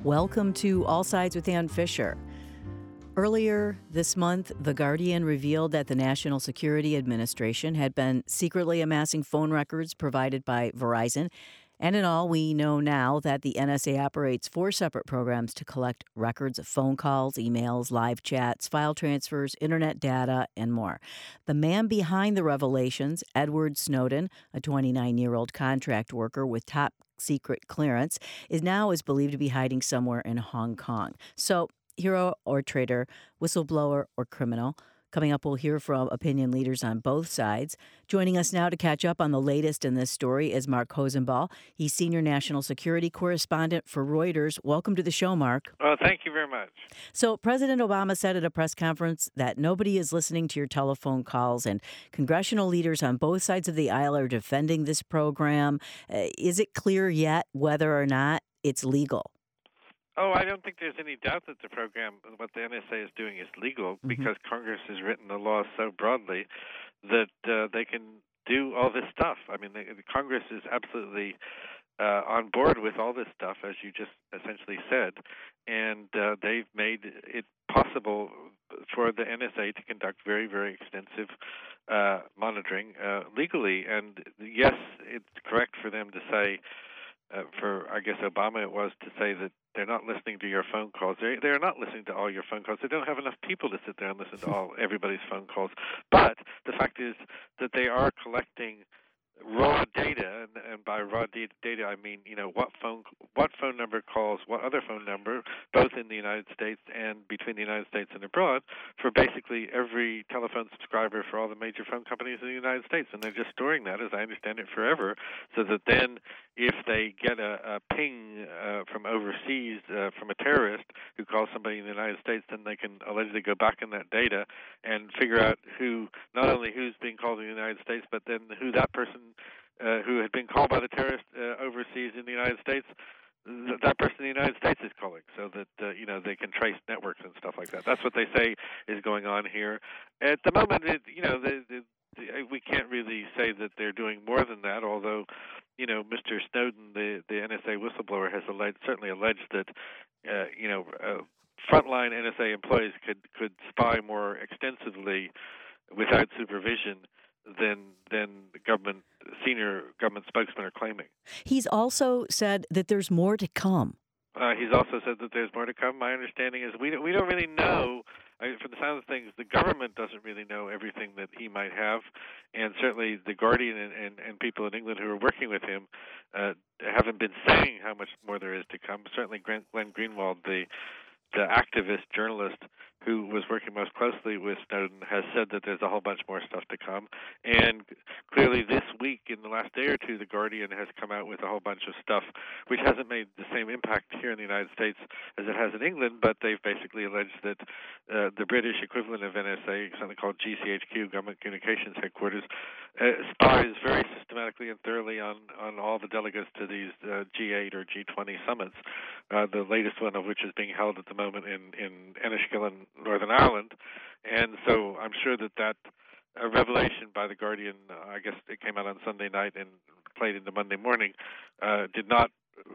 Welcome to All Sides with Ann Fisher. Earlier this month, The Guardian revealed that the National Security Administration had been secretly amassing phone records provided by Verizon. And in all, we know now that the NSA operates 4 separate programs to collect records of phone calls, emails, live chats, file transfers, internet data, and more. The man behind the revelations, Edward Snowden, a 29-year-old contract worker with top secret clearance, is believed to be hiding somewhere in Hong Kong. So, hero or traitor, whistleblower or criminal. Coming up, we'll hear from opinion leaders on both sides. Joining us now to catch up on the latest in this story is Mark Hosenball. He's senior national security correspondent for Reuters. Welcome to the show, Mark. Well, thank you very much. So President Obama said at a press conference that nobody is listening to your telephone calls, and congressional leaders on both sides of the aisle are defending this program. Is it clear yet whether or not it's legal? Oh, I don't think there's any doubt that the program, what the NSA is doing, is legal because Congress has written the law so broadly that they can do all this stuff. I mean, the Congress is absolutely on board with all this stuff, as you just essentially said, and they've made it possible for the NSA to conduct very, very extensive monitoring legally. And yes, it's correct for them to say, for I guess Obama it was to say that they're not listening to your phone calls. They're not listening to all your phone calls. They don't have enough people to sit there and listen to everybody's phone calls. But the fact is that they are collecting raw data, and by raw data I mean, what phone number calls what other phone number, both in the United States and between the United States and abroad, for basically every telephone subscriber for all the major phone companies in the United States. And they're just storing that, as I understand it, forever, so that then if they get a ping from overseas from a terrorist who calls somebody in the United States, then they can allegedly go back in that data and figure out not only who's being called in the United States, but then who that person who had been called by the terrorist overseas in the United States, that person in the United States is calling, so that they can trace networks and stuff like that. That's what they say is going on here. At the moment, we can't really say that they're doing more than that, although Mr. Snowden, the NSA whistleblower, has certainly alleged that frontline NSA employees could spy more extensively without supervision than the senior government spokesmen are claiming. He's also said that there's more to come. He's also said that there's more to come. My understanding is we don't really know. From the sound of things, the government doesn't really know everything that he might have, and certainly the Guardian and people in England who are working with him haven't been saying how much more there is to come. Certainly Glenn Greenwald, the activist journalist who was working most closely with Snowden, has said that there's a whole bunch more stuff to come. And clearly this week, in the last day or two, The Guardian has come out with a whole bunch of stuff which hasn't made the same impact here in the United States as it has in England, but they've basically alleged that the British equivalent of NSA, something called GCHQ, Government Communications Headquarters, spies very systematically and thoroughly on all the delegates to these G8 or G20 summits, the latest one of which is being held at the moment in Enniskillen, Northern Ireland. And so I'm sure that revelation by The Guardian, I guess it came out on Sunday night and played into Monday morning, did not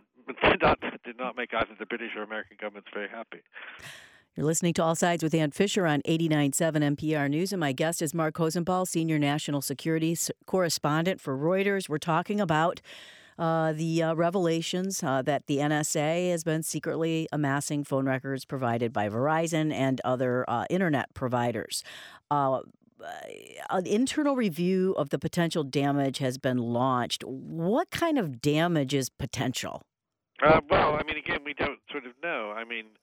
make either the British or American governments very happy. You're listening to All Sides with Ann Fisher on 89.7 NPR News, and my guest is Mark Hosenball, senior national security correspondent for Reuters. We're talking about the revelations that the NSA has been secretly amassing phone records provided by Verizon and other internet providers. An internal review of the potential damage has been launched. What kind of damage is potential? Well, I mean, again, we don't sort of know. I mean,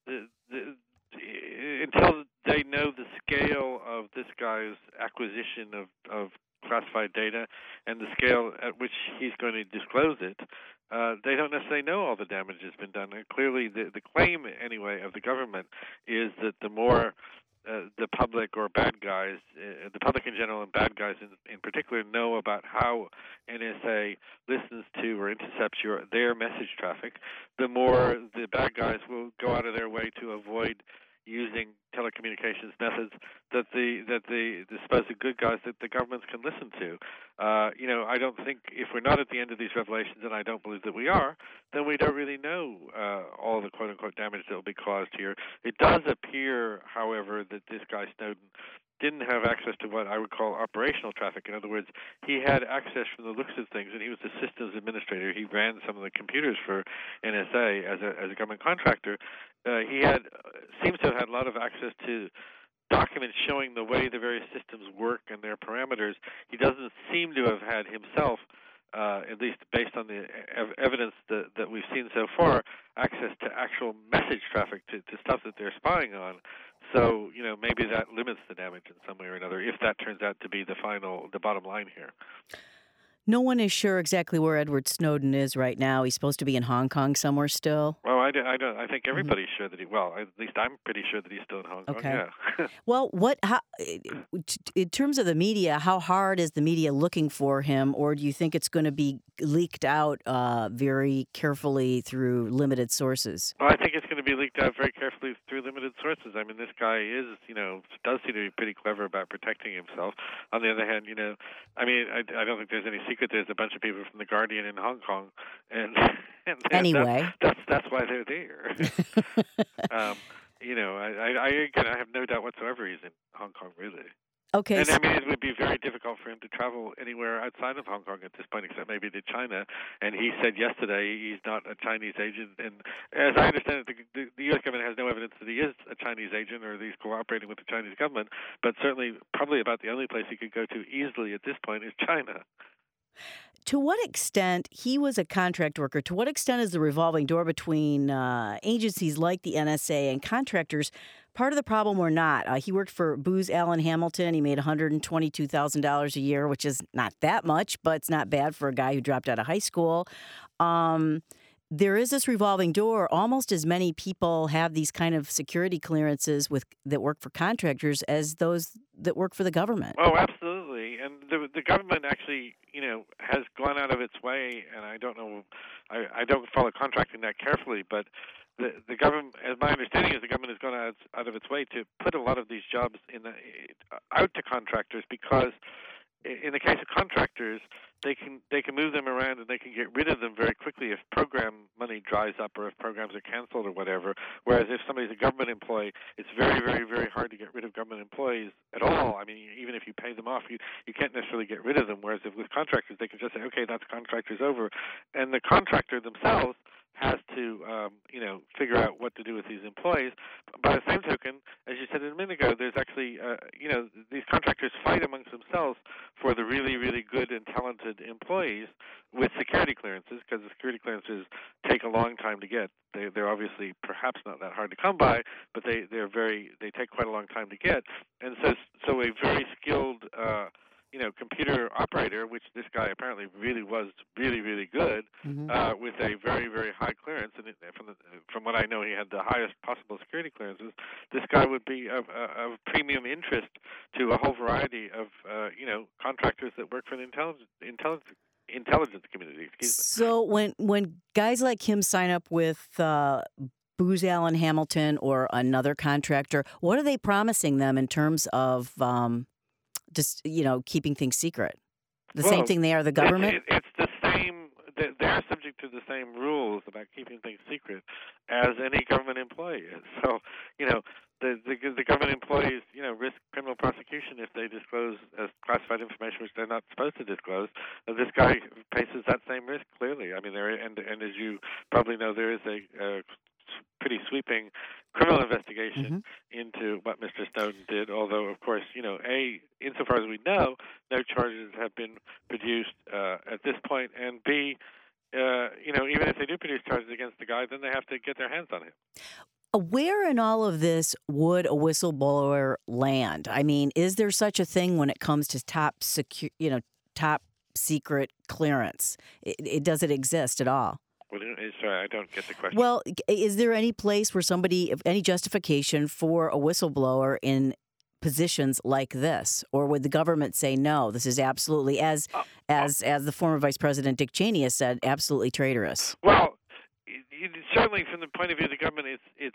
until they know the scale of this guy's acquisition of classified data and the scale at which he's going to disclose it, they don't necessarily know all the damage has been done. And clearly, the claim, anyway, of the government is that the more the public or bad guys, the public in general and bad guys in particular, know about how NSA listens to or intercepts their message traffic, the more the bad guys will go out of their way to avoid using telecommunications methods that the supposed good guys that the governments can listen to. I don't think if we're not at the end of these revelations, and I don't believe that we are, then we don't really know all the quote-unquote damage that will be caused here. It does appear, however, that this guy Snowden didn't have access to what I would call operational traffic. In other words, he had access from the looks of things, and he was the systems administrator. He ran some of the computers for NSA as a government contractor. He seems to have had a lot of access to documents showing the way the various systems work and their parameters. He doesn't seem to have had himself, at least based on the evidence that we've seen so far, access to actual message traffic, to stuff that they're spying on. So, maybe that limits the damage in some way or another, if that turns out to be the bottom line here. No one is sure exactly where Edward Snowden is right now. He's supposed to be in Hong Kong somewhere still. Well, I don't. I think everybody's sure that at least I'm pretty sure that he's still in Hong Kong. Okay. Yeah. Well, in terms of the media, how hard is the media looking for him, or do you think it's going to be leaked out very carefully through limited sources? Well, I think it's going to be leaked out very carefully through limited sources. I mean, this guy does seem to be pretty clever about protecting himself. On the other hand, I don't think there's any secret. There's a bunch of people from The Guardian in Hong Kong, and anyway, that's why they're there. I have no doubt whatsoever he's in Hong Kong, really. Okay. And it would be very difficult for him to travel anywhere outside of Hong Kong at this point, except maybe to China. And he said yesterday he's not a Chinese agent. And as I understand it, the U.S. government has no evidence that he is a Chinese agent or that he's cooperating with the Chinese government. But certainly, probably about the only place he could go to easily at this point is China. To what extent, he was a contract worker, to what extent is the revolving door between agencies like the NSA and contractors part of the problem or not? He worked for Booz Allen Hamilton. He made $122,000 a year, which is not that much, but it's not bad for a guy who dropped out of high school. There is this revolving door. Almost as many people have these kind of security clearances that work for contractors as those that work for the government. Oh, absolutely. And the government actually, has gone out of its way, and I don't know, I don't follow contracting that carefully, but the government, as my understanding is, the government has gone out of its way to put a lot of these jobs out to contractors, because in the case of contractors, they can move them around and they can get rid of them very quickly if program money dries up or if programs are canceled or whatever. Whereas if somebody's a government employee, it's very, very, very hard to get rid of government employees at all. I mean, even if you pay them off, you can't necessarily get rid of them. Whereas with contractors, they can just say, okay, that's contractor's over. And the contractor themselves has to, figure out what to do with these employees. By the same token, as you said a minute ago, there's actually, these contractors fight amongst themselves for the really, really good and talented employees with security clearances, because the security clearances take a long time to get. They're obviously perhaps not that hard to come by, but they take quite a long time to get. And so a very skilled computer operator, which this guy apparently really was really, really good, with a very, very high clearance, and from what I know, he had the highest possible security clearances. This guy would be of premium interest to a whole variety of contractors that work for the intelligence community. So when guys like him sign up with Booz Allen Hamilton or another contractor, what are they promising them in terms of just, keeping things secret? The same thing they are the government? It's the same. They're subject to the same rules about keeping things secret as any government employee is. So, the government employees, risk criminal prosecution if they disclose as classified information which they're not supposed to disclose. This guy faces that same risk, clearly. I mean, and as you probably know, there is a pretty sweeping criminal investigation into what Mr. Snowden did, although, of course, insofar as we know, no charges have been produced at this point, and B, even if they do produce charges against the guy, then they have to get their hands on him. Where in all of this would a whistleblower land? I mean, is there such a thing when it comes to top secret clearance? Does it exist at all? Sorry, I don't get the question. Well, is there any place where any justification for a whistleblower in positions like this? Or would the government say, no, this is absolutely, as the former Vice President Dick Cheney has said, absolutely traitorous? Well, certainly from the point of view of the government, it's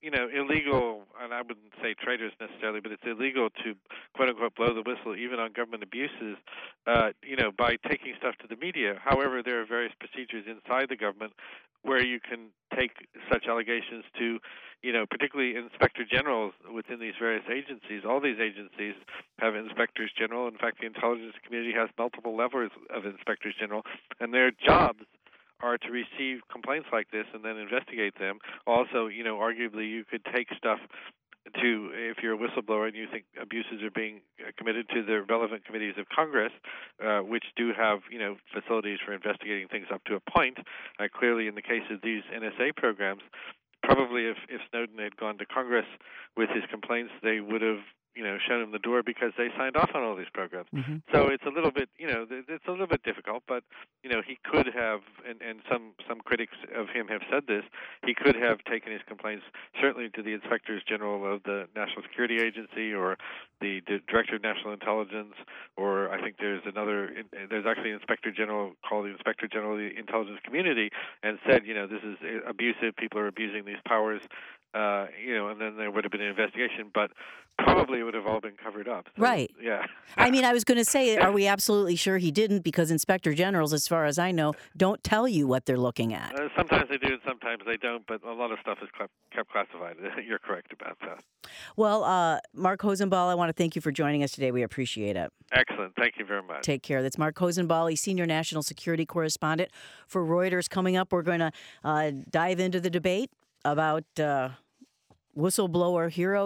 illegal, and I wouldn't say traitors necessarily, but it's illegal to quote unquote blow the whistle even on government abuses, by taking stuff to the media. However, there are various procedures inside the government where you can take such allegations to, particularly inspector generals within these various agencies. All these agencies have inspectors general. In fact, the intelligence community has multiple levels of inspectors general, and their jobs are to receive complaints like this and then investigate them. Also, arguably you could take stuff to, if you're a whistleblower and you think abuses are being committed, to the relevant committees of Congress, which do have, facilities for investigating things up to a point. Clearly, in the case of these NSA programs, probably if Snowden had gone to Congress with his complaints, they would have shown him the door because they signed off on all these programs. Mm-hmm. So it's a little bit, it's a little bit difficult, but, he could have, and some critics of him have said this, he could have taken his complaints certainly to the inspectors general of the National Security Agency or the Director of National Intelligence, or I think there's actually an inspector general called the Inspector General of the Intelligence Community, and said, this is abusive, people are abusing these powers, and then there would have been an investigation, but probably it would have all been covered up. So, right. Yeah. I mean, I was going to say, are we absolutely sure he didn't? Because inspector generals, as far as I know, don't tell you what they're looking at. Sometimes they do and sometimes they don't, but a lot of stuff is kept classified. You're correct about that. Well, Mark Hosenball, I want to thank you for joining us today. We appreciate it. Excellent. Thank you very much. Take care. That's Mark Hosenball. He's senior national security correspondent for Reuters. Coming up, we're going to dive into the debate about whistleblower hero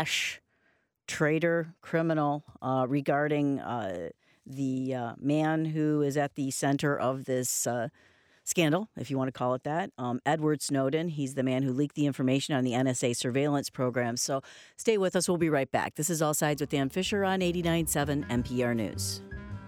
/ traitor criminal regarding the man who is at the center of this scandal, if you want to call it that, Edward Snowden. He's the man who leaked the information on the NSA surveillance program. So stay with us. We'll be right back. This is All Sides with Dan Fisher on 89.7 NPR News.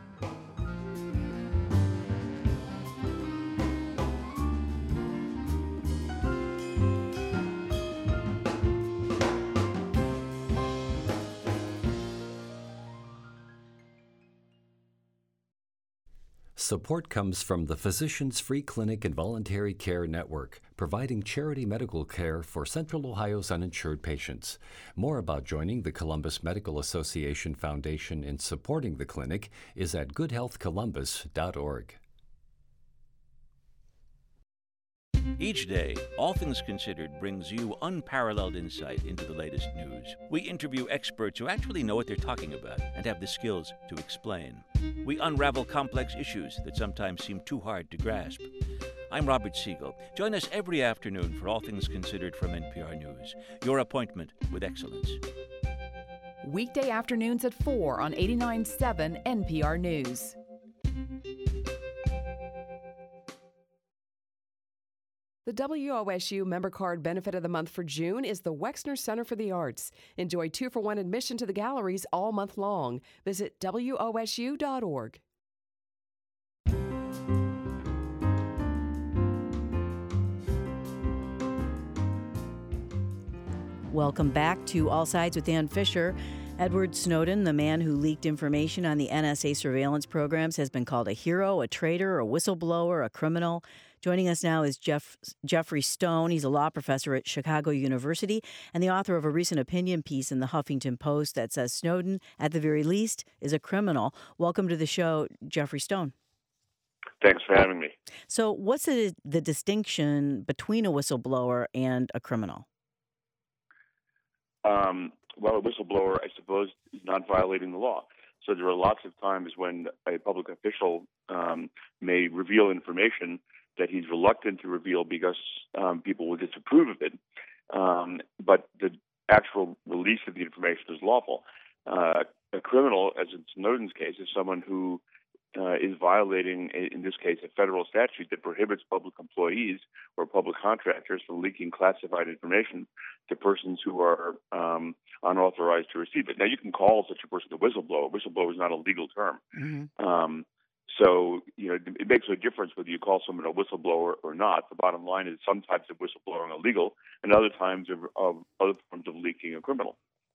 Support comes from the Physicians Free Clinic and Voluntary Care Network, providing charity medical care for Central Ohio's uninsured patients. More about joining the Columbus Medical Association Foundation in supporting the clinic is at goodhealthcolumbus.org. Each day, All Things Considered brings you unparalleled insight into the latest news. We interview experts who actually know what they're talking about and have the skills to explain. We unravel complex issues that sometimes seem too hard to grasp. I'm Robert Siegel. Join us every afternoon for All Things Considered from NPR News, your appointment with excellence. Weekday afternoons at 4 on 89.7 NPR News. The WOSU member card benefit of the month for June is the Wexner Center for the Arts. Enjoy 2-for-1 admission to the galleries all month long. Visit WOSU.org. Welcome back to All Sides with Dan Fisher. Edward Snowden, the man who leaked information on the NSA surveillance programs, has been called a hero, a traitor, a whistleblower, a criminal. Joining us now is Jeffrey Stone. He's a law professor at Chicago University and the author of a recent opinion piece in the Huffington Post that says Snowden, at the very least, is a criminal. Welcome to the show, Jeffrey Stone. Thanks for having me. So what's the distinction between a whistleblower and a criminal? Well, a whistleblower, I suppose, is not violating the law. So there are lots of times when a public official may reveal information that he's reluctant to reveal because people will disapprove of it. But the actual release of the information is lawful. A criminal, as in Snowden's case, is someone who is violating, in this case, a federal statute that prohibits public employees or public contractors from leaking classified information to persons who are unauthorized to receive it. Now, you can call such a person a whistleblower. Whistleblower is not a legal term. Mm-hmm. So, it makes no difference whether you call someone a whistleblower or not. The bottom line is some types of whistleblowing are legal, and other times of other forms of leaking are criminal.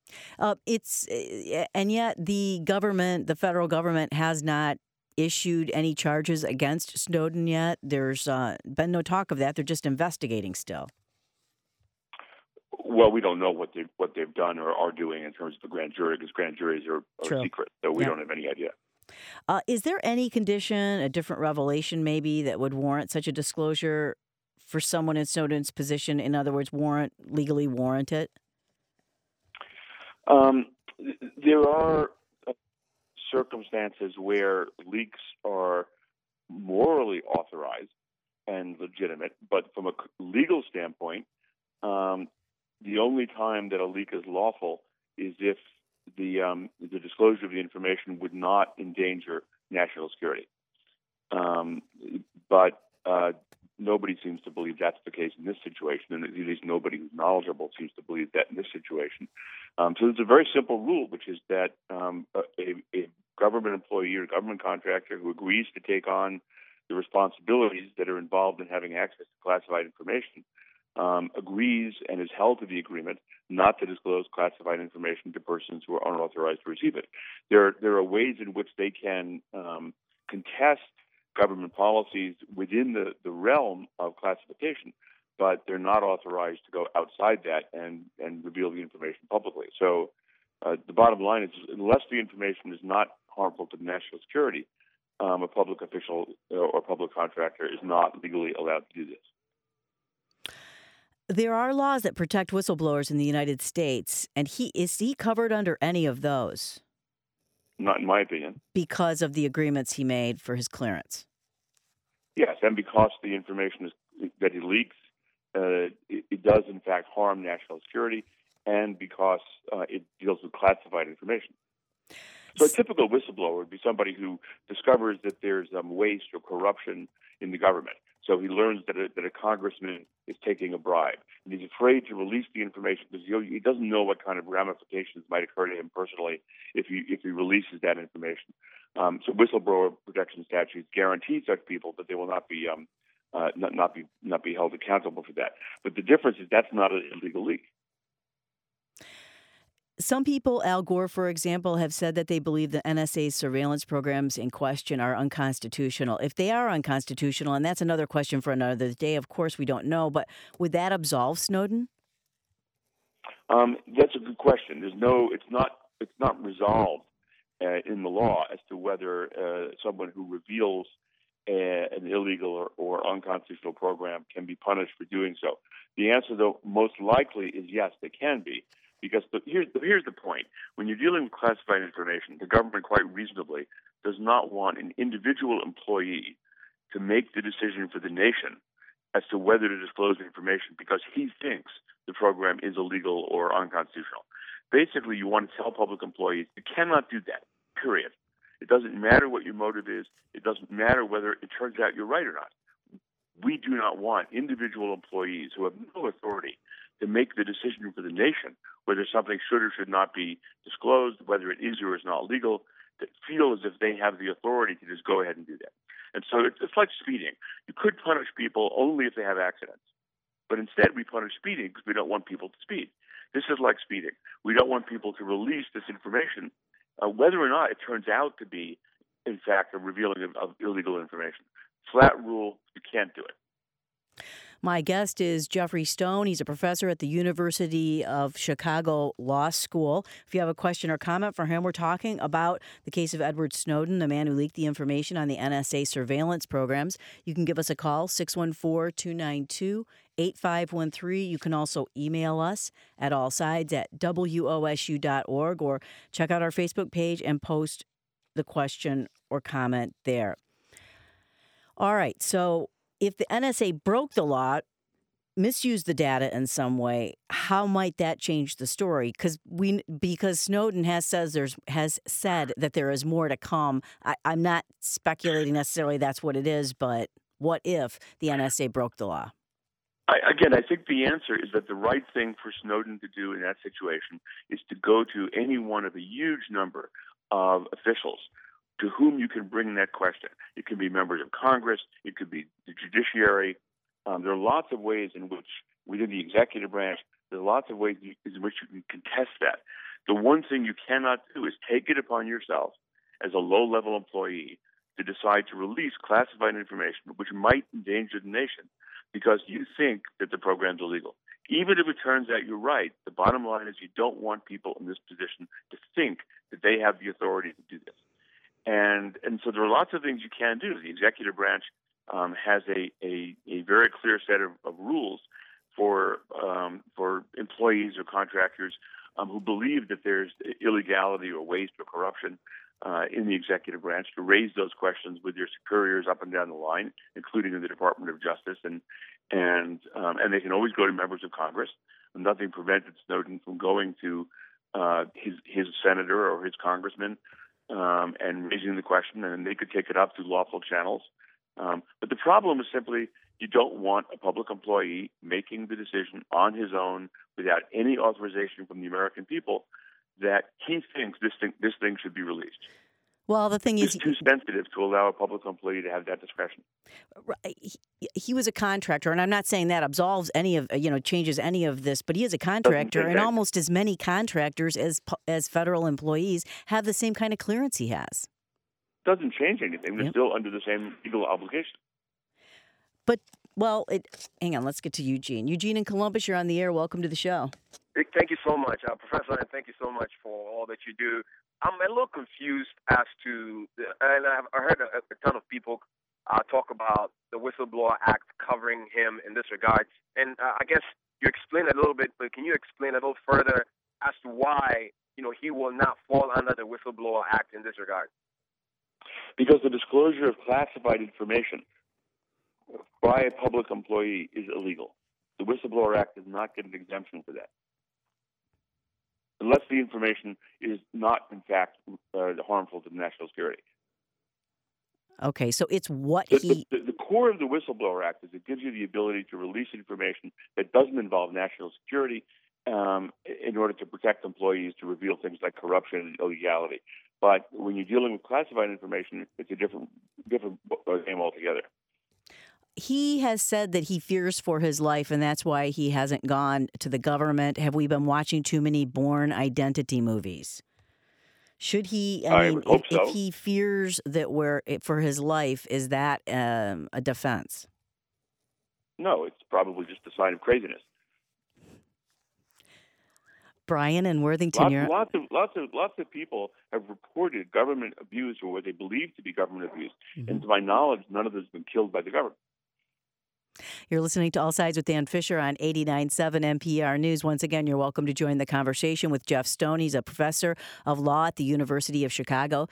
And yet the federal government has not issued any charges against Snowden yet. There's been no talk of that. They're just investigating still. Well, we don't know what they've done or are doing in terms of the grand jury, because grand juries are secret, so we don't have any idea. Is there any condition, a different revelation maybe, that would warrant such a disclosure for someone in Snowden's position? In other words, legally warrant it? There are circumstances where leaks are morally authorized and legitimate, but from a legal standpoint, the only time that a leak is lawful is if the disclosure of the information would not endanger national security. But nobody seems to believe that's the case in this situation, and at least nobody who's knowledgeable seems to believe that in this situation. So there's a very simple rule, which is that a government employee or government contractor who agrees to take on the responsibilities that are involved in having access to classified information agrees and is held to the agreement not to disclose classified information to persons who are unauthorized to receive it. There are ways in which they can contest government policies within the realm of classification, but they're not authorized to go outside that and reveal the information publicly. So the bottom line is, unless the information is not harmful to national security, a public official or public contractor is not legally allowed to do this. There are laws that protect whistleblowers in the United States, and is he covered under any of those? Not in my opinion. Because of the agreements he made for his clearance? Yes, and because the information that he leaks, it does in fact harm national security, and because it deals with classified information. So a typical whistleblower would be somebody who discovers that there's waste or corruption in the government. So he learns that a congressman is taking a bribe, and he's afraid to release the information because he doesn't know what kind of ramifications might occur to him personally if he releases that information. So whistleblower protection statutes guarantee such people that they will not be held accountable for that. But the difference is that's not an illegal leak. Some people, Al Gore, for example, have said that they believe the NSA's surveillance programs in question are unconstitutional. If they are unconstitutional, and that's another question for another day, of course we don't know, but would that absolve Snowden? That's a good question. It's not resolved in the law as to whether someone who reveals an illegal or unconstitutional program can be punished for doing so. The answer, though, most likely is yes, they can be. Because here's the point. When you're dealing with classified information, the government quite reasonably does not want an individual employee to make the decision for the nation as to whether to disclose information because he thinks the program is illegal or unconstitutional. Basically, you want to tell public employees you cannot do that, period. It doesn't matter what your motive is. It doesn't matter whether it turns out you're right or not. We do not want individual employees who have no authority to make the decision for the nation whether something should or should not be disclosed, whether it is or is not legal, that feel as if they have the authority to just go ahead and do that. And so it's like speeding. You could punish people only if they have accidents. But instead we punish speeding because we don't want people to speed. This is like speeding. We don't want people to release this information, whether or not it turns out to be, in fact, a revealing of illegal information. Flat rule, you can't do it. My guest is Jeffrey Stone. He's a professor at the University of Chicago Law School. If you have a question or comment for him, we're talking about the case of Edward Snowden, the man who leaked the information on the NSA surveillance programs. You can give us a call, 614-292-8513. You can also email us at allsides@wosu.org or check out our Facebook page and post the question or comment there. All right, so if the NSA broke the law, misused the data in some way, how might that change the story? Because Snowden has said that there is more to come. I'm not speculating necessarily that's what it is, but what if the NSA broke the law? I think the answer is that the right thing for Snowden to do in that situation is to go to any one of a huge number of officials to whom you can bring that question. It can be members of Congress. It could be the judiciary. There are lots of ways in which, within the executive branch, there are lots of ways in which you can contest that. The one thing you cannot do is take it upon yourself as a low-level employee to decide to release classified information which might endanger the nation because you think that the program's illegal. even if it turns out you're right, the bottom line is you don't want people in this position to think that they have the authority to do this. And so there are lots of things you can do. The executive branch has a very clear set of rules for employees or contractors who believe that there's illegality or waste or corruption in the executive branch, to raise those questions with their superiors up and down the line, including in the Department of Justice, and they can always go to members of Congress. Nothing prevented Snowden from going to his senator or his congressman and raising the question, and they could take it up through lawful channels. But the problem is simply you don't want a public employee making the decision on his own without any authorization from the American people that he thinks this thing should be released. Well, the thing is, it's too sensitive to allow a public employee to have that discretion. He was a contractor, and I'm not saying that absolves any of, changes any of this, but he is a contractor, and almost as many contractors as federal employees have the same kind of clearance he has. Doesn't change anything. They're still under the same legal obligation. But, hang on, let's get to Eugene. Eugene in Columbus, you're on the air. Welcome to the show. Thank you so much, Professor, and thank you so much for all that you do. I'm a little confused as to, and I've heard a ton of people talk about the Whistleblower Act covering him in this regard. And I guess you explained a little bit, but can you explain a little further as to why, he will not fall under the Whistleblower Act in this regard? Because the disclosure of classified information by a public employee is illegal. The Whistleblower Act does not get an exemption for that, unless the information is not, in fact, harmful to national security. Okay, so it's what the core of the Whistleblower Act is it gives you the ability to release information that doesn't involve national security in order to protect employees, to reveal things like corruption and illegality. But when you're dealing with classified information, it's a different game altogether. He has said that he fears for his life, and that's why he hasn't gone to the government. Have we been watching too many Bourne Identity movies? Should he? I would hope so. If he fears that for his life, is that a defense? No, it's probably just a sign of craziness. Brian in Worthington, lots of people have reported government abuse or what they believe to be government abuse, and to my knowledge, none of this has been killed by the government. You're listening to All Sides with Dan Fisher on 89.7 NPR News. Once again, you're welcome to join the conversation with Jeff Stone. He's a professor of law at the University of Chicago.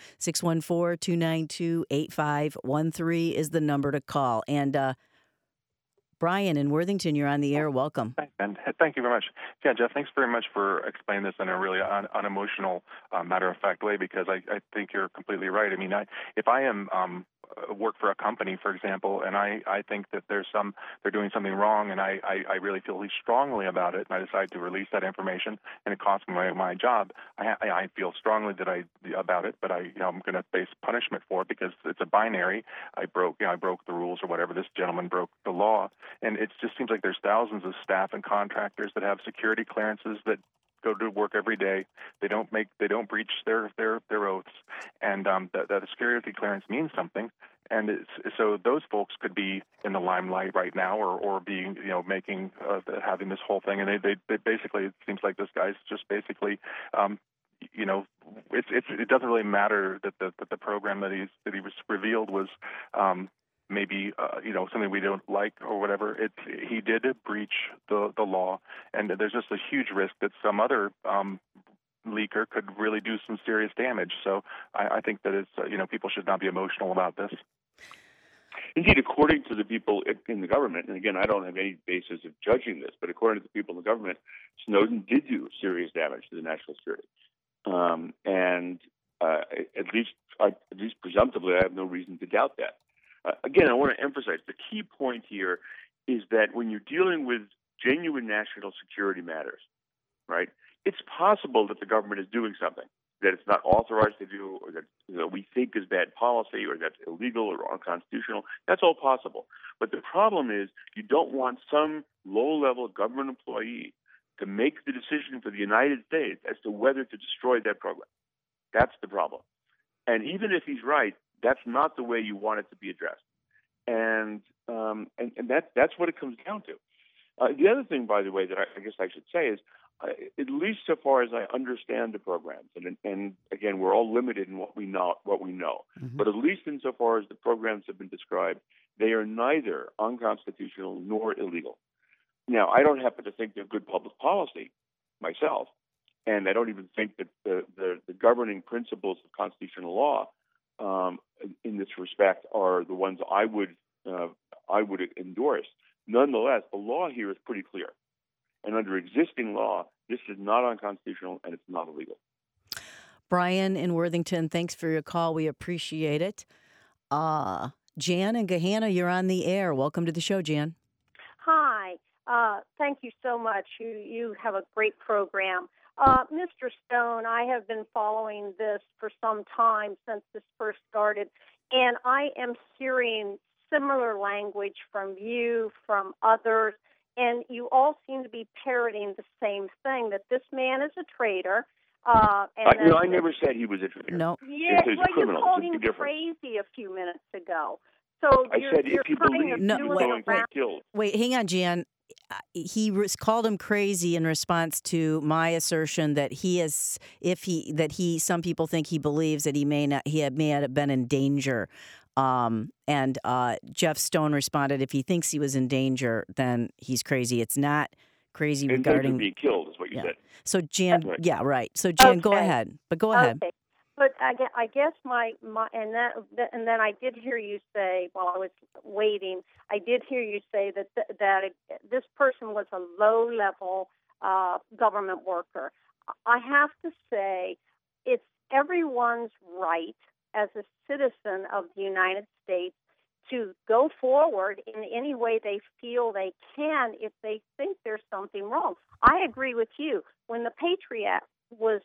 614-292-8513 is the number to call. And Brian in Worthington, you're on the air. Welcome. And thank you very much. Yeah, Jeff, thanks very much for explaining this in a really unemotional, matter-of-fact way, because I think you're completely right. I mean, if I am work for a company, for example, and I think that they're doing something wrong, and I really feel strongly about it, and I decide to release that information, and it costs me my job. I feel strongly about it, but I'm going to face punishment for it because it's a binary. I broke the rules or whatever. This gentleman broke the law, and it just seems like there's thousands of staff and contractors that have security clearances that go to work every day. They don't breach their oaths, and that security clearance means something. And so those folks could be in the limelight right now, or being having this whole thing. And they basically, it seems like this guy's just basically. It doesn't really matter that the program that he was revealed was maybe something we don't like or whatever. He did breach the law, and there's just a huge risk that some other leaker could really do some serious damage. So I think that it's people should not be emotional about this. Indeed, according to the people in the government, and again, I don't have any basis of judging this, but according to the people in the government, Snowden did do serious damage to the national security, and at least presumptively, I have no reason to doubt that. Again, I want to emphasize the key point here is that when you're dealing with genuine national security matters, right, it's possible that the government is doing something that it's not authorized to do, or that we think is bad policy, or that's illegal or unconstitutional. That's all possible. But the problem is you don't want some low-level government employee to make the decision for the United States as to whether to destroy that program. That's the problem. And even if he's right, that's not the way you want it to be addressed. And that's what it comes down to. The other thing, by the way, that I guess I should say is, at least so far as I understand the programs, and again, we're all limited in what we know. Mm-hmm. But at least insofar as the programs have been described, they are neither unconstitutional nor illegal. Now, I don't happen to think they're good public policy myself, and I don't even think that the governing principles of constitutional law in this respect are the ones I would endorse. Nonetheless, the law here is pretty clear. And under existing law, this is not unconstitutional and it's not illegal. Brian in Worthington, thanks for your call. We appreciate it. Jan and Gahanna, you're on the air. Welcome to the show, Jan. Hi. Thank you so much. You have a great program. Mr. Stone, I have been following this for some time since this first started, and I am hearing similar language from you, from others, and you all seem to be parroting the same thing, that this man is a traitor. I never said he was a traitor. No. Yeah, well, you called him crazy a few minutes ago. So I said if he believes he's going to be killed. Wait, hang on, Jan. He called him crazy in response to my assertion that some people think he believes that he may have been in danger. And Jeff Stone responded, if he thinks he was in danger, then he's crazy. It's not crazy regarding being killed, is what you said. So Jan, right. Yeah, right. So Jan, go Okay. ahead. But go ahead. Okay. But I guess and then I did hear you say while I was waiting, I did hear you say that this person was a low-level government worker. I have to say it's everyone's right as a citizen of the United States to go forward in any way they feel they can if they think there's something wrong. I agree with you. When the Patriot Act was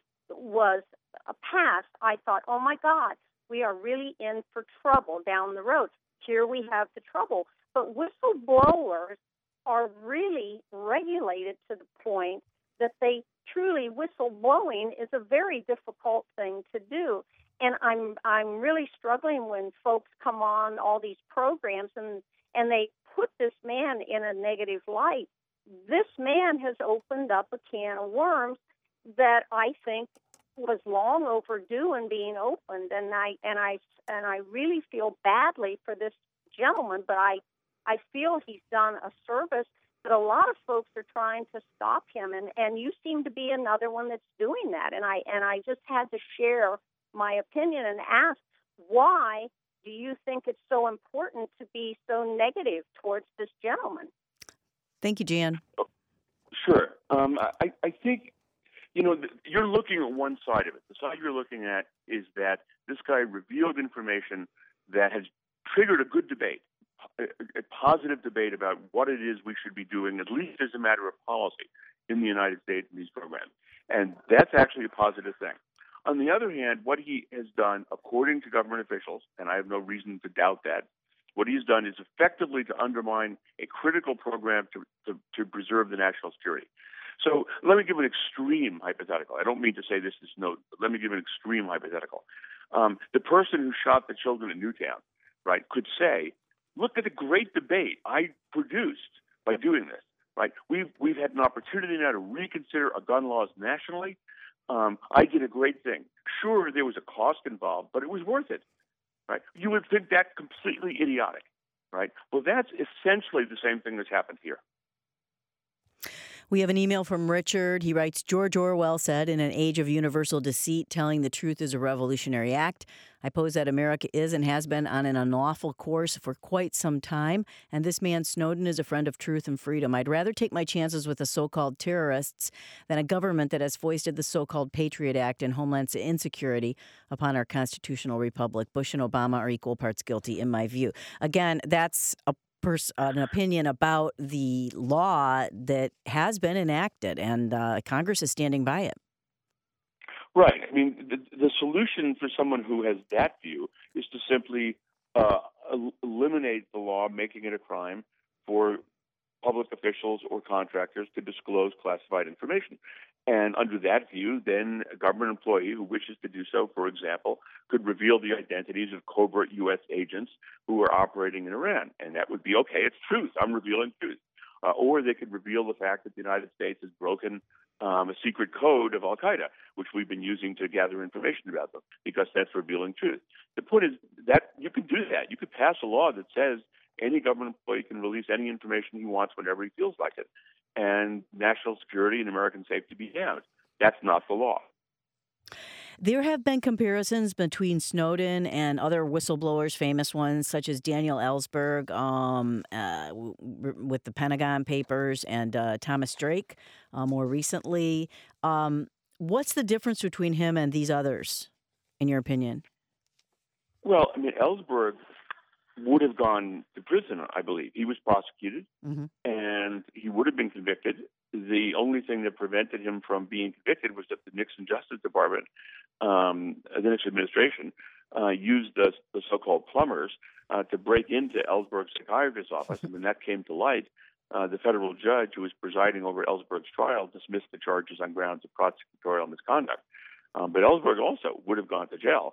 passed, I thought, oh my God, we are really in for trouble down the road. Here we have the trouble. But whistleblowers are really regulated to the point that they truly, whistleblowing is a very difficult thing to do. And I'm really struggling when folks come on all these programs and they put this man in a negative light. This man has opened up a can of worms that I think was long overdue in being opened, and I really feel badly for this gentleman, but I feel he's done a service. But a lot of folks are trying to stop him, and you seem to be another one that's doing that. And I just had to share my opinion and ask, why do you think it's so important to be so negative towards this gentleman? Thank you, Jan. Sure. I think, you're looking at one side of it. The side you're looking at is that this guy revealed information that has triggered a good debate, a positive debate about what it is we should be doing, at least as a matter of policy in the United States in these programs. And that's actually a positive thing. On the other hand, what he has done, according to government officials, and I have no reason to doubt that, what he's done is effectively to undermine a critical program to preserve the national security. So let me give an extreme hypothetical. I don't mean to say this is but let me give an extreme hypothetical. The person who shot the children in Newtown, right, could say, look at the great debate I produced by doing this, right? We've had an opportunity now to reconsider our gun laws nationally. I did a great thing. Sure, there was a cost involved, but it was worth it, right? You would think that completely idiotic, right? Well, that's essentially the same thing that's happened here. We have an email from Richard. He writes, George Orwell said, in an age of universal deceit, telling the truth is a revolutionary act. I pose that America is and has been on an unlawful course for quite some time, and this man Snowden is a friend of truth and freedom. I'd rather take my chances with the so-called terrorists than a government that has foisted the so-called Patriot Act and Homeland Insecurity upon our constitutional republic. Bush and Obama are equal parts guilty, in my view. Again, that's an opinion about the law that has been enacted, and Congress is standing by it. Right. I mean, the solution for someone who has that view is to simply eliminate the law, making it a crime for public officials or contractors to disclose classified information. And under that view, then a government employee who wishes to do so, for example, could reveal the identities of covert U.S. agents who are operating in Iran. And that would be, okay, it's truth. I'm revealing truth. or they could reveal the fact that the United States has broken a secret code of Al-Qaeda, which we've been using to gather information about them, because that's revealing truth. The point is that you can do that. You could pass a law that says any government employee can release any information he wants whenever he feels like it, and national security and American safety be damned. That's not the law. There have been comparisons between Snowden and other whistleblowers, famous ones such as Daniel Ellsberg with the Pentagon Papers and Thomas Drake more recently. What's the difference between him and these others, in your opinion? Well, I mean, Ellsberg would have gone to prison, I believe. He was prosecuted, and he would have been convicted. The only thing that prevented him from being convicted was that the Nixon Justice Department, the Nixon administration, used the so-called plumbers to break into Ellsberg's psychiatrist's office. And when that came to light, the federal judge who was presiding over Ellsberg's trial dismissed the charges on grounds of prosecutorial misconduct. But Ellsberg also would have gone to jail.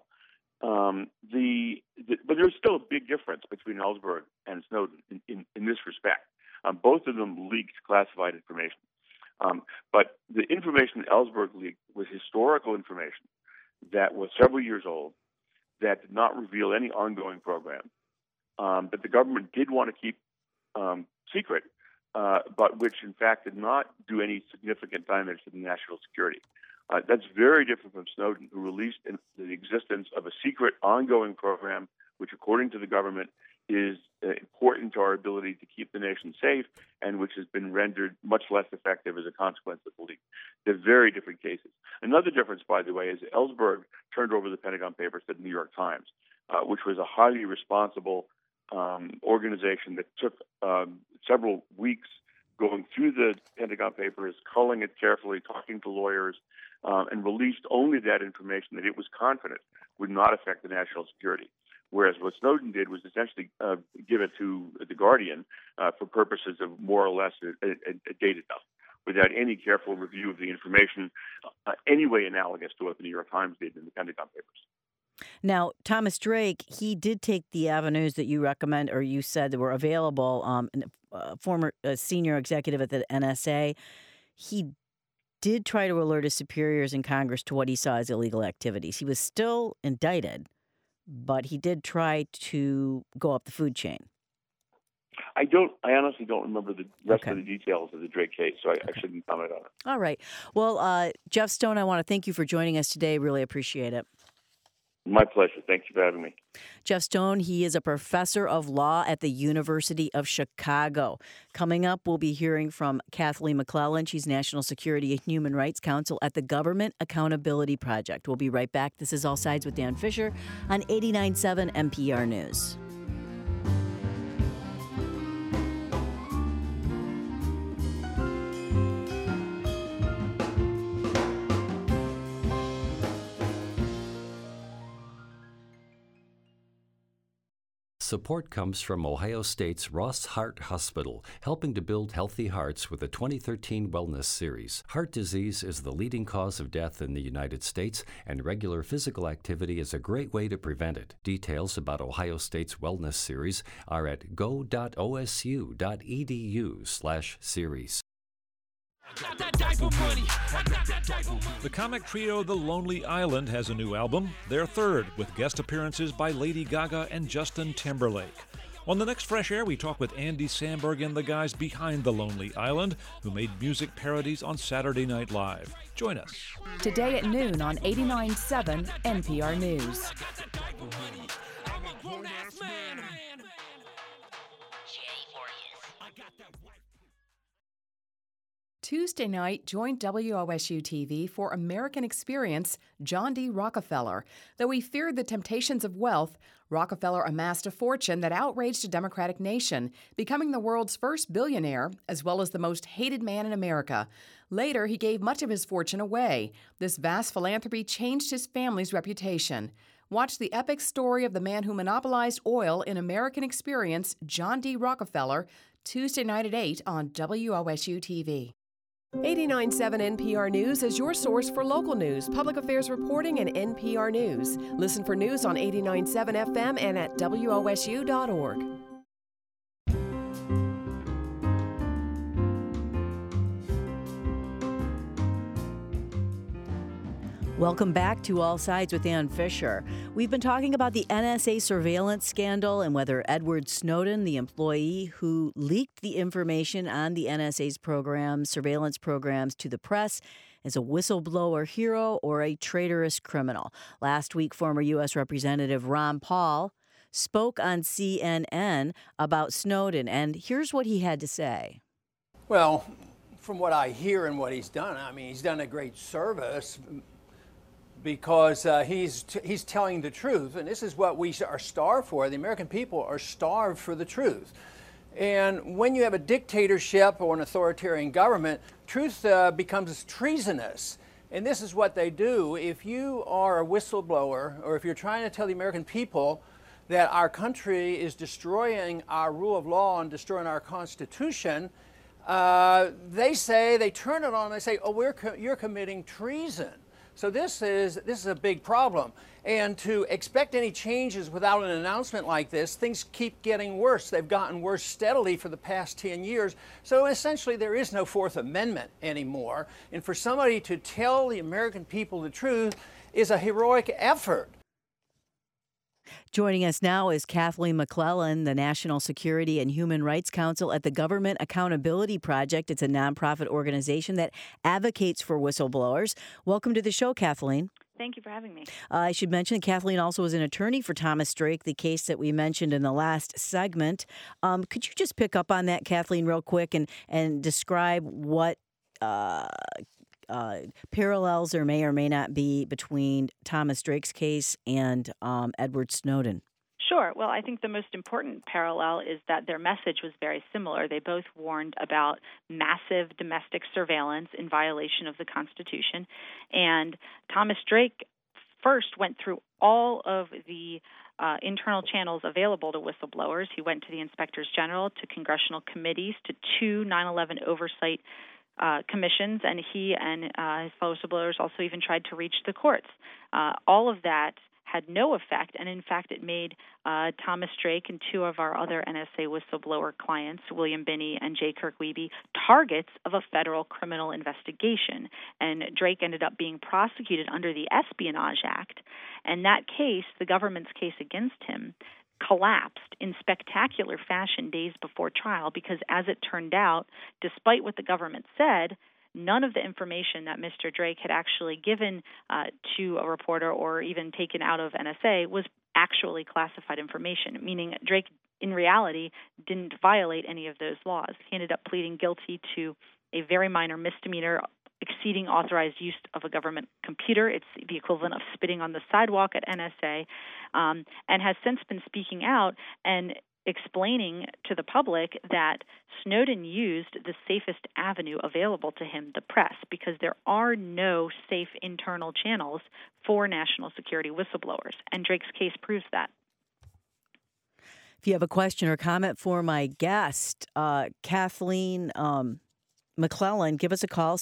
But there's still a big difference between Ellsberg and Snowden in this respect. Both of them leaked classified information. But the information Ellsberg leaked was historical information that was several years old, that did not reveal any ongoing program, that the government did want to keep secret, but which in fact did not do any significant damage to the national security. That's very different from Snowden, who released the existence of a secret ongoing program, which according to the government is important to our ability to keep the nation safe, and which has been rendered much less effective as a consequence of the leak. They're very different cases. Another difference, by the way, is Ellsberg turned over the Pentagon Papers to the New York Times, which was a highly responsible organization that took several weeks going through the Pentagon Papers, culling it carefully, talking to lawyers, and released only that information that it was confident would not affect the national security. Whereas what Snowden did was essentially give it to The Guardian for purposes of more or less a data dump, without any careful review of the information, anyway analogous to what the New York Times did in the Pentagon Papers. Now, Thomas Drake, he did take the avenues that you recommend, or you said that were available. Former senior executive at the NSA, he did try to alert his superiors in Congress to what he saw as illegal activities. He was still indicted, but he did try to go up the food chain. I honestly don't remember the rest of the details of the Drake case, so I shouldn't comment on it. All right. Well, Jeff Stone, I want to thank you for joining us today. Really appreciate it. My pleasure. Thank you for having me. Jeff Stone, he is a professor of law at the University of Chicago. Coming up, we'll be hearing from Kathleen McClellan. She's National Security and Human Rights Counsel at the Government Accountability Project. We'll be right back. This is All Sides with Dan Fisher on 89.7 NPR News. Support comes from Ohio State's Ross Heart Hospital, helping to build healthy hearts with the 2013 Wellness Series. Heart disease is the leading cause of death in the United States, and regular physical activity is a great way to prevent it. Details about Ohio State's Wellness Series are at go.osu.edu/series. The comic trio The Lonely Island has a new album, their third, with guest appearances by Lady Gaga and Justin Timberlake. On the next Fresh Air, we talk with Andy Samberg and the guys behind The Lonely Island, who made music parodies on Saturday Night Live. Join us. Today at noon on 89.7 NPR News. Tuesday night joined WOSU TV for American Experience John D. Rockefeller. Though he feared the temptations of wealth, Rockefeller amassed a fortune that outraged a democratic nation, becoming the world's first billionaire, as well as the most hated man in America. Later, he gave much of his fortune away. This vast philanthropy changed his family's reputation. Watch the epic story of the man who monopolized oil in American Experience, John D. Rockefeller, Tuesday night at 8 on WOSU TV. 89.7 NPR News is your source for local news, public affairs reporting, and NPR News. Listen for news on 89.7 FM and at WOSU.org. Welcome back to All Sides with Ann Fisher. We've been talking about the NSA surveillance scandal and whether Edward Snowden, the employee who leaked the information on the NSA's surveillance programs to the press, is a whistleblower hero or a traitorous criminal. Last week, former U.S. Representative Ron Paul spoke on CNN about Snowden, and here's what he had to say. Well, from what I hear and what he's done, I mean, he's done a great service because he's telling the truth, and this is what we are starved for. The American people are starved for the truth. And when you have a dictatorship or an authoritarian government, truth becomes treasonous. And this is what they do. If you are a whistleblower, or if you're trying to tell the American people that our country is destroying our rule of law and destroying our Constitution, they turn it on and they say, oh, you're committing treason. So this is a big problem. And to expect any changes without an announcement like this, things keep getting worse. They've gotten worse steadily for the past 10 years. So essentially there is no Fourth Amendment anymore. And for somebody to tell the American people the truth is a heroic effort. Joining us now is Kathleen McClellan, the National Security and Human Rights Counsel at the Government Accountability Project. It's a nonprofit organization that advocates for whistleblowers. Welcome to the show, Kathleen. Thank you for having me. I should mention Kathleen also is an attorney for Thomas Drake, the case that we mentioned in the last segment. Could you just pick up on that, Kathleen, real quick and describe what parallels there may or may not be between Thomas Drake's case and Edward Snowden? Sure. Well, I think the most important parallel is that their message was very similar. They both warned about massive domestic surveillance in violation of the Constitution. And Thomas Drake first went through all of the internal channels available to whistleblowers. He went to the inspectors general, to congressional committees, to 2 9/11 oversight commissions, and he and his fellow whistleblowers also even tried to reach the courts. All of that had no effect, and in fact it made Thomas Drake and 2 of our other NSA whistleblower clients, William Binney and J. Kirk Wiebe, targets of a federal criminal investigation. And Drake ended up being prosecuted under the Espionage Act, and that case, the government's case against him, collapsed in spectacular fashion days before trial because, as it turned out, despite what the government said, none of the information that Mr. Drake had actually given to a reporter or even taken out of NSA was actually classified information, meaning Drake, in reality, didn't violate any of those laws. He ended up pleading guilty to a very minor misdemeanor exceeding authorized use of a government computer. It's the equivalent of spitting on the sidewalk at NSA, and has since been speaking out and explaining to the public that Snowden used the safest avenue available to him, the press, because there are no safe internal channels for national security whistleblowers. And Drake's case proves that. If you have a question or comment for my guest, Kathleen McClellan, give us a call,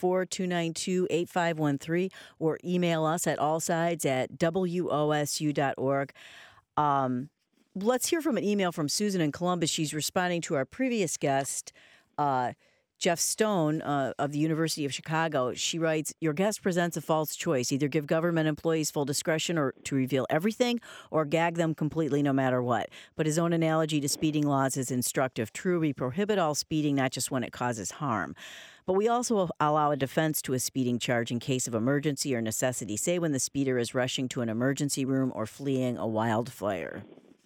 614-292-8513, or email us at allsides@wosu.org. Let's hear from an email from Susan in Columbus. She's responding to our previous guest, Jeff Stone of the University of Chicago. She writes, your guest presents a false choice. Either give government employees full discretion or to reveal everything or gag them completely no matter what. But his own analogy to speeding laws is instructive. True, we prohibit all speeding, not just when it causes harm. But we also allow a defense to a speeding charge in case of emergency or necessity, say when the speeder is rushing to an emergency room or fleeing a wildfire.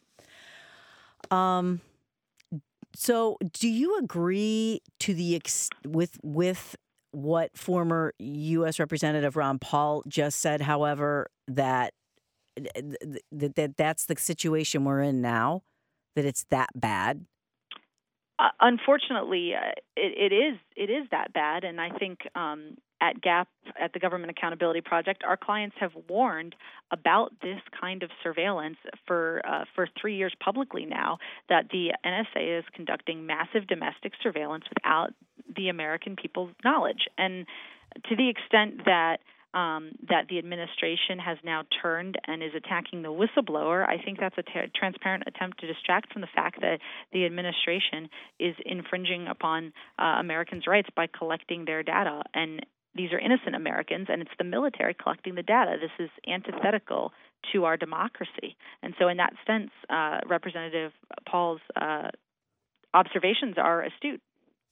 So, do you agree to with what former U.S. Representative Ron Paul just said? However, that that's the situation we're in now, that it's that bad. Unfortunately, it is that bad, and I think at GAP, at the Government Accountability Project, our clients have warned about this kind of surveillance for 3 years publicly now, that the NSA is conducting massive domestic surveillance without the American people's knowledge. And to the extent that the administration has now turned and is attacking the whistleblower, I think that's a transparent attempt to distract from the fact that the administration is infringing upon Americans' rights by collecting their data. And these are innocent Americans, and it's the military collecting the data. This is antithetical to our democracy. And so in that sense, Representative Paul's observations are astute.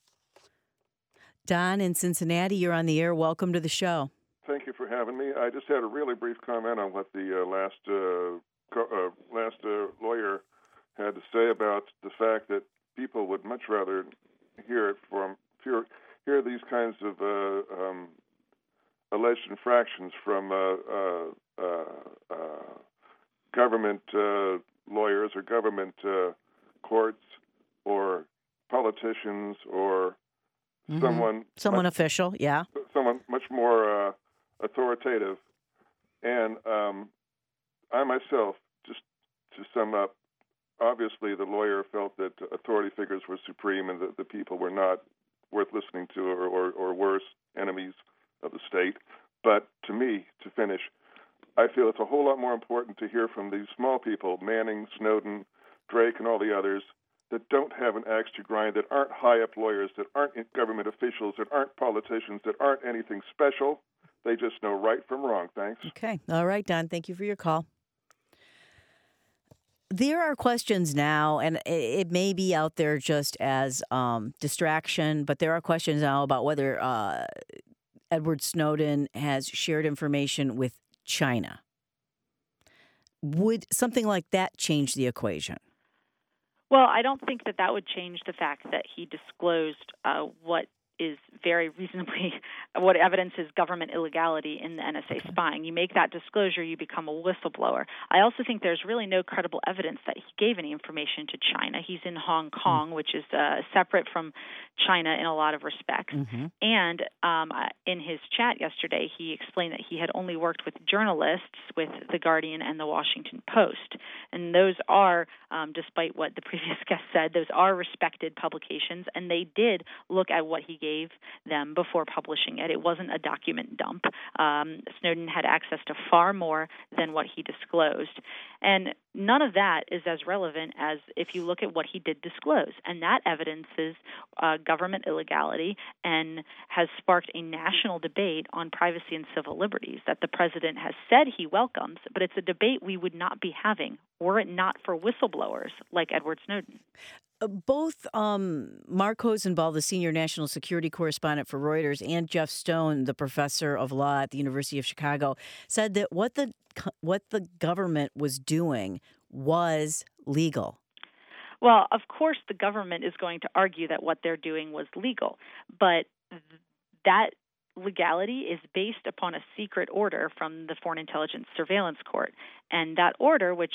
Don in Cincinnati, you're on the air. Welcome to the show. Thank you for having me. I just had a really brief comment on what the last lawyer had to say about the fact that people would much rather hear these kinds of alleged infractions from government lawyers or government courts or politicians or someone official, yeah. Someone much more authoritative. And I myself, just to sum up, obviously the lawyer felt that authority figures were supreme and that the people were not worth listening to or worse, enemies of the state. But to me, to finish, I feel it's a whole lot more important to hear from these small people, Manning, Snowden, Drake, and all the others, that don't have an axe to grind, that aren't high-up lawyers, that aren't government officials, that aren't politicians, that aren't anything special. They just know right from wrong. Thanks. Okay. All right, Don. Thank you for your call. There are questions now, and it may be out there just as distraction, but there are questions now about whether Edward Snowden has shared information with China. Would something like that change the equation? Well, I don't think that would change the fact that he disclosed what is very reasonably what evidence is government illegality in the NSA spying. You make that disclosure, you become a whistleblower. I also think there's really no credible evidence that he gave any information to China. He's in Hong Kong, which is separate from China in a lot of respects. Mm-hmm. And in his chat yesterday, he explained that he had only worked with journalists with The Guardian and The Washington Post. And those are, despite what the previous guest said, those are respected publications, and they did look at what he gave them before publishing it. It wasn't a document dump. Snowden had access to far more than what he disclosed. And none of that is as relevant as if you look at what he did disclose. And that evidences government illegality and has sparked a national debate on privacy and civil liberties that the president has said he welcomes, but it's a debate we would not be having were it not for whistleblowers like Edward Snowden. Both Mark Hosenball, the senior national security correspondent for Reuters, and Jeff Stone, the professor of law at the University of Chicago, said that what the government was doing was legal. Well, of course, the government is going to argue that what they're doing was legal, but that legality is based upon a secret order from the Foreign Intelligence Surveillance Court. And that order, which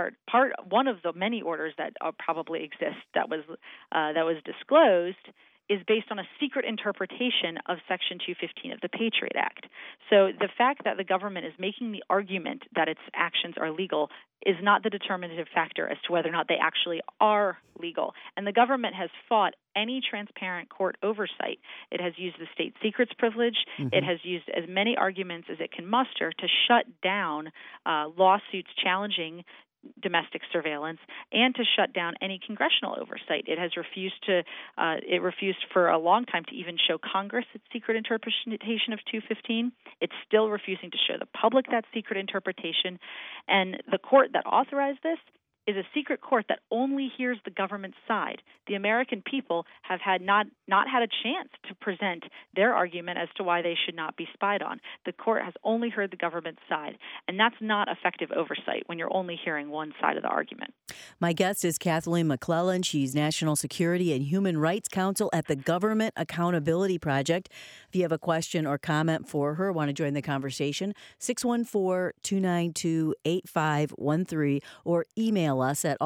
one of the many orders that probably exist that was disclosed, is based on a secret interpretation of Section 215 of the Patriot Act. So the fact that the government is making the argument that its actions are legal is not the determinative factor as to whether or not they actually are legal. And the government has fought any transparent court oversight. It has used the state secrets privilege. Mm-hmm. It has used as many arguments as it can muster to shut down lawsuits challenging domestic surveillance and to shut down any congressional oversight. It has refused for a long time to even show Congress its secret interpretation of 215. It's still refusing to show the public that secret interpretation. And the court that authorized this is a secret court that only hears the government's side. The American people have had not had a chance to present their argument as to why they should not be spied on. The court has only heard the government's side, and that's not effective oversight when you're only hearing one side of the argument. My guest is Kathleen McClellan. She's National Security and Human Rights Counsel at the Government Accountability Project. If you have a question or comment for her, want to join the conversation, 614-292-8513 or email us at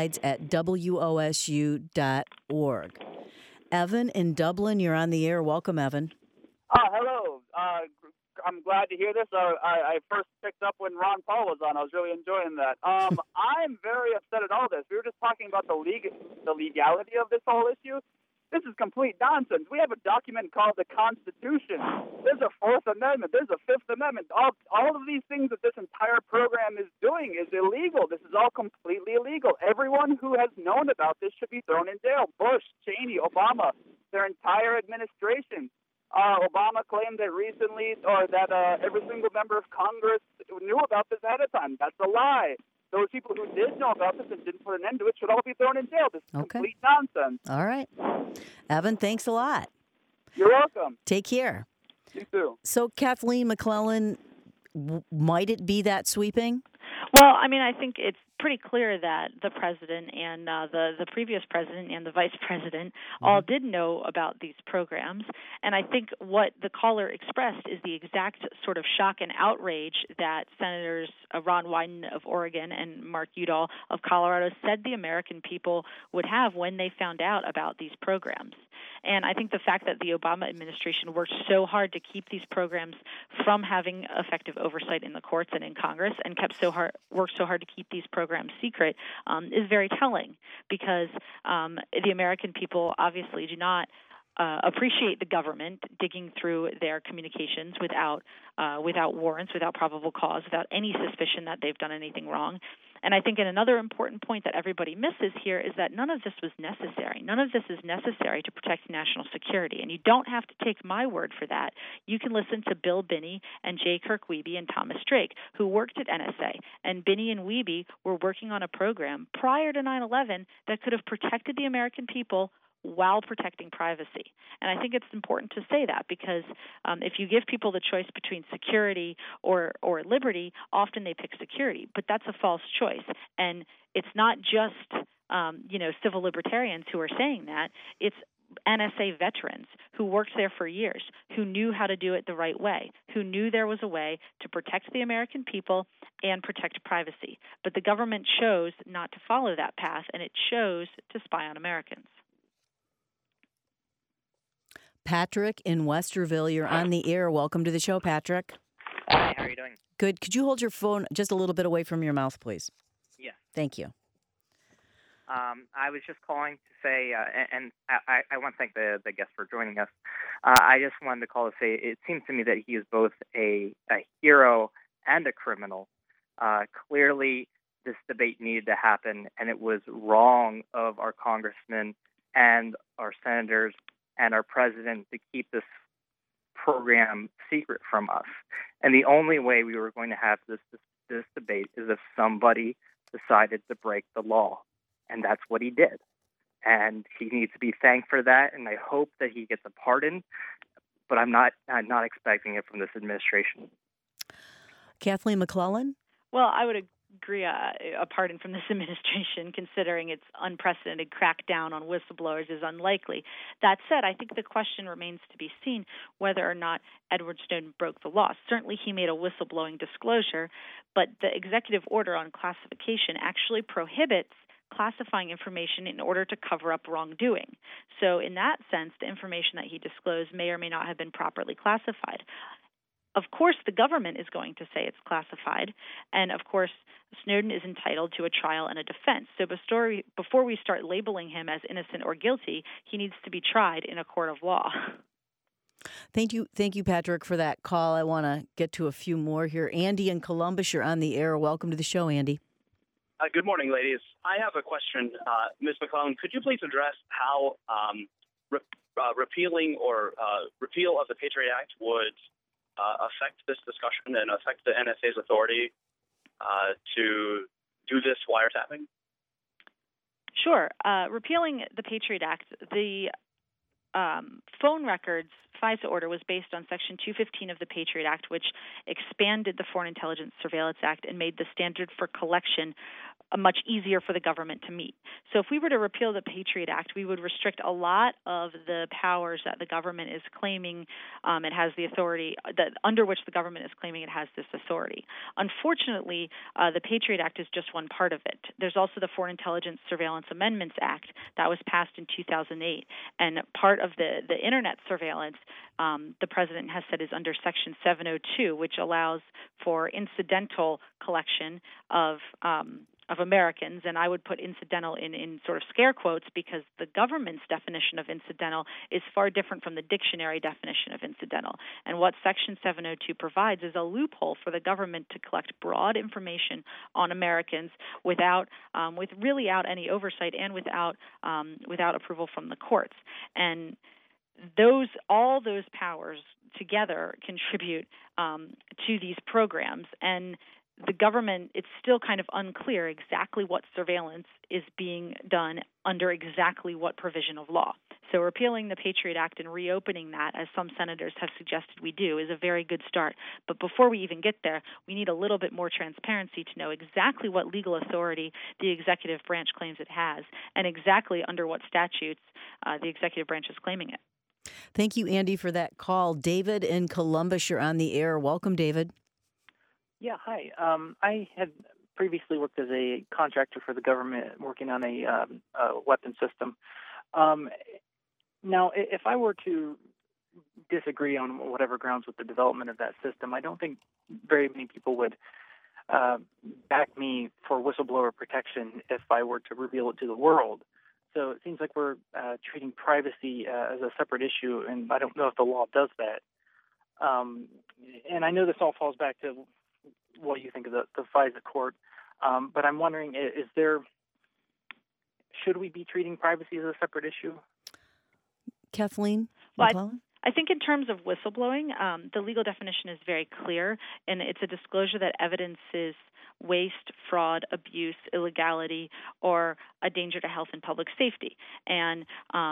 allsides@wosu.org. Evan in Dublin, you're on the air. Welcome, Evan. Hello. I'm glad to hear this. I first picked up when Ron Paul was on. I was really enjoying that. I'm very upset at all this. We were just talking about the legality of this whole issue. This is complete nonsense. We have a document called the Constitution. There's a Fourth Amendment. There's a Fifth Amendment. All of these things that this entire program is doing is illegal. This is all completely illegal. Everyone who has known about this should be thrown in jail. Bush, Cheney, Obama, their entire administration. Obama claimed that recently, or that every single member of Congress knew about this ahead of time. That's a lie. Those people who did know about this and didn't put an end to it should all be thrown in jail. This is complete nonsense. All right. Evan, thanks a lot. You're welcome. Take care. You too. So, Kathleen McClellan, might it be that sweeping? Well, I mean, I think it's pretty clear that the president and the previous president and the vice president all did know about these programs. And I think what the caller expressed is the exact sort of shock and outrage that Senators Ron Wyden of Oregon and Mark Udall of Colorado said the American people would have when they found out about these programs. And I think the fact that the Obama administration worked so hard to keep these programs from having effective oversight in the courts and in Congress, and worked so hard to keep these programs secret, is very telling, because the American people obviously do not appreciate the government digging through their communications without warrants, without probable cause, without any suspicion that they've done anything wrong. And I think another important point that everybody misses here is that none of this was necessary. None of this is necessary to protect national security. And you don't have to take my word for that. You can listen to Bill Binney and J. Kirk Wiebe and Thomas Drake, who worked at NSA. And Binney and Wiebe were working on a program prior to 9/11 that could have protected the American people while protecting privacy. And I think it's important to say that, because if you give people the choice between security or liberty, often they pick security. But that's a false choice. And it's not just civil libertarians who are saying that. It's NSA veterans who worked there for years, who knew how to do it the right way, who knew there was a way to protect the American people and protect privacy. But the government chose not to follow that path, and it chose to spy on Americans. Patrick in Westerville, you're on the air. Welcome to the show, Patrick. Hi, how are you doing? Good. Could you hold your phone just a little bit away from your mouth, please? Yes. Thank you. I was just calling to say, and I want to thank the guest for joining us. I just wanted to call to say it seems to me that he is both a hero and a criminal. Clearly, this debate needed to happen, and it was wrong of our congressmen and our senators and our president to keep this program secret from us. And the only way we were going to have this debate is if somebody decided to break the law. And that's what he did. And he needs to be thanked for that, and I hope that he gets a pardon, but I'm not expecting it from this administration. Kathleen McClellan? Well, I would agree a pardon from this administration, considering its unprecedented crackdown on whistleblowers, is unlikely. That said, I think the question remains to be seen whether or not Edward Snowden broke the law. Certainly he made a whistleblowing disclosure, but the executive order on classification actually prohibits classifying information in order to cover up wrongdoing. So in that sense, the information that he disclosed may or may not have been properly classified. Of course, the government is going to say it's classified, and of course, Snowden is entitled to a trial and a defense. So before we start labeling him as innocent or guilty, he needs to be tried in a court of law. Thank you, Patrick, for that call. I want to get to a few more here. Andy in Columbus, you're on the air. Welcome to the show, Andy. Good morning, ladies. I have a question. Ms. McClellan, could you please address how repeal of the Patriot Act would affect this discussion and affect the NSA's authority to do this wiretapping? Sure. Repealing the Patriot Act, the phone records FISA order was based on Section 215 of the Patriot Act, which expanded the Foreign Intelligence Surveillance Act and made the standard for collection much easier for the government to meet. So if we were to repeal the Patriot Act, we would restrict a lot of the powers that the government is claiming it has the authority, under which the government is claiming it has this authority. Unfortunately, the Patriot Act is just one part of it. There's also the Foreign Intelligence Surveillance Amendments Act that was passed in 2008, and part of the Internet surveillance the president has said is under Section 702, which allows for incidental collection of Americans, and I would put incidental in sort of scare quotes because the government's definition of incidental is far different from the dictionary definition of incidental. And what Section 702 provides is a loophole for the government to collect broad information on Americans without any oversight and without approval from the courts. And all those powers together contribute to these programs, and the government, it's still kind of unclear exactly what surveillance is being done under exactly what provision of law. So repealing the Patriot Act and reopening that, as some senators have suggested we do, is a very good start. But before we even get there, we need a little bit more transparency to know exactly what legal authority the executive branch claims it has and exactly under what statutes the executive branch is claiming it. Thank you, Andy, for that call. David in Columbus, you're on the air. Welcome, David. Yeah, hi. I had previously worked as a contractor for the government working on a weapon system. Now, if I were to disagree on whatever grounds with the development of that system, I don't think very many people would back me for whistleblower protection if I were to reveal it to the world. So it seems like we're treating privacy as a separate issue, and I don't know if the law does that. And I know this all falls back to what you think of the FISA court, but I'm wondering, should we be treating privacy as a separate issue? Kathleen McClellan? I think in terms of whistleblowing, the legal definition is very clear, and it's a disclosure that evidences waste, fraud, abuse, illegality, or a danger to health and public safety. And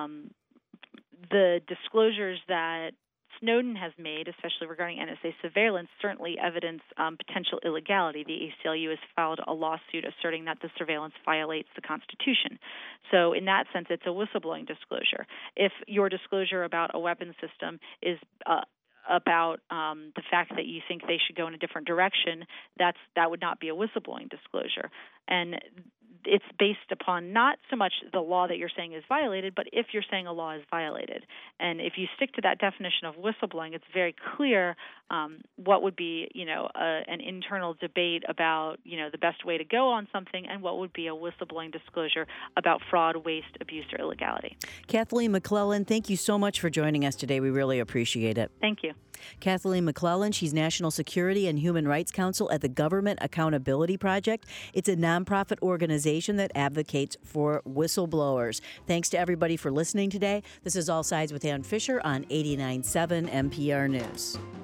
the disclosures that Snowden has made, especially regarding NSA surveillance, certainly evidence potential illegality. The ACLU has filed a lawsuit asserting that the surveillance violates the Constitution. So in that sense, it's a whistleblowing disclosure. If your disclosure about a weapon system is about the fact that you think they should go in a different direction, that would not be a whistleblowing disclosure. And it's based upon not so much the law that you're saying is violated, but if you're saying a law is violated. And if you stick to that definition of whistleblowing, it's very clear what would be, an internal debate about, the best way to go on something, and what would be a whistleblowing disclosure about fraud, waste, abuse, or illegality. Kathleen McClellan, thank you so much for joining us today. We really appreciate it. Thank you. Kathleen McClellan, she's National Security and Human Rights Counsel at the Government Accountability Project. It's a nonprofit organization that advocates for whistleblowers. Thanks to everybody for listening today. This is All Sides with Ann Fisher on 89.7 NPR News.